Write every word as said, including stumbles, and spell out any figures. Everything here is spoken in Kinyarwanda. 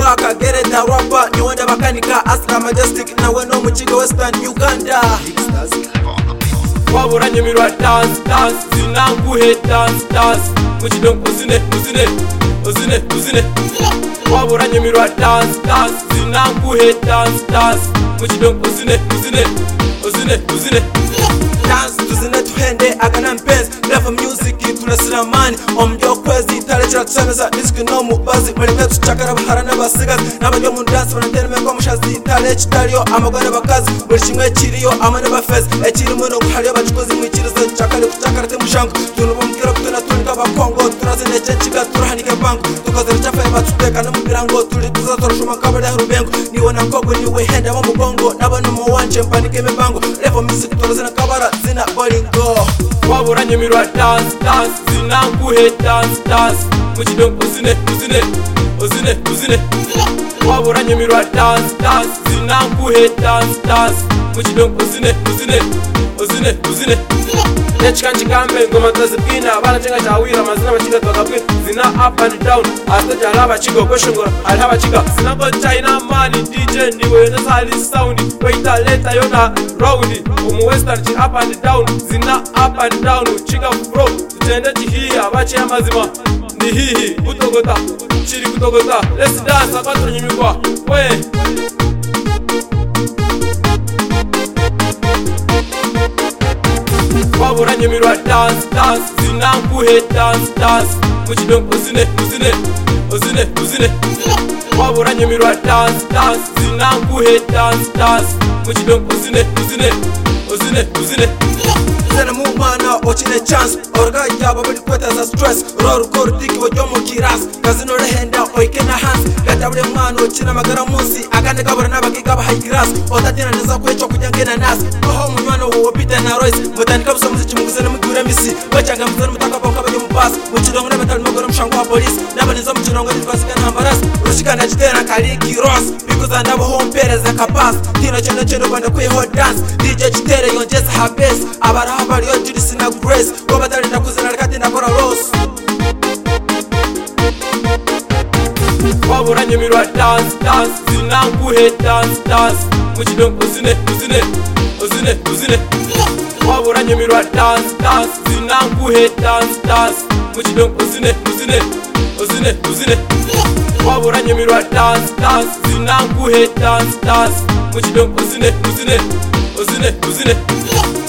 Kaka Gereta rapper ni wanda bakanika Astra Majestic na weno muchiga Western Uganda. Waburanye mirwa dance dance zinanguhe dance dance muchidon uzine uzine uzine uzine Waburanye mirwa dance dance zinanguhe dance dance muchidon uzine uzine uzine uzine dance tuzine tuhende agana mpenzi level music turasira mani omyo kwezi talechera tusemeza disc no mubazi muremwe tuchakara baharana basigaza n'abanyo mu dance banatereme ko mushazi talech taliyo amagana bakazi buri kimwe kiriyo amane bafeze ekiri muno hariyo bacikoze mu kirizo chakare kuchakara te mushango tunubumkira kutuna tunika bakongo turazene chenchiga turahanike bango tukozera chafa batuteka no mubirango tuli tuzatorashuma kabale rubengo niwona koko niwe henda mu mugongo n'abana mu wanje mpanike mebango level music turazena kabara zina bolingo. Waburanye mirwa dance dance zinanguhe dance dance muchidon uzine uzine uzine uzine Waburanye mirwa dance dance zinanguhe dance dance muchidon uzine uzine uzine uzine Nechika chikambe ngoma tazipina bana chenga chawira mazina bachiga twakabwira zina up and down asta jalaba chigo kweshongora alhaba chiga zina go China money D J niwe na sali sound waita leta yona round umu western chi up and down zina up and down chiga bro tutende chihia bache amazima ni hihi kutogota chiri kutogota let's dance akatro nyimikwa we Waburanye mirwa dance dance zinanguhe dance dance muchidon uzine uzine uzine uzine Waburanye mirwa dance dance zinanguhe dance dance muchidon uzine uzine uzine uzine Zena mumana ochine chance orga yaba bali kweta za stress ror kordiki wojomo kiras kazino rehenda oikena hands gatabule mwana ochina magara munsi akande kabara nabagiga ba high grass otatina neza kwecho kujangena nas oho munwana wo bita na royce mutani kabisa muzichi muguzana mugura misi bachanga muzana mutaka boka baje mubas muchidongo na metal magara mshango wa police nabanizo muchidongo ndikasika nambaras rushikana chitera kali kiros because andabo home pereza kapas tino chendo chendo banda kwe hot dance D J chitere yongeza habes abara habari yo judisi na grace wabatali na kuzana rekati na kora rose. Waburanye mirwa dance dance zinanguhe dance dance muchidon uzine uzine uzine uzine Waburanye mirwa dance dance zinanguhe dance dance muchidon uzine uzine uzine uzine Waburanye mirwa dance dance zinanguhe dance dance muchidon uzine uzine uzine uzine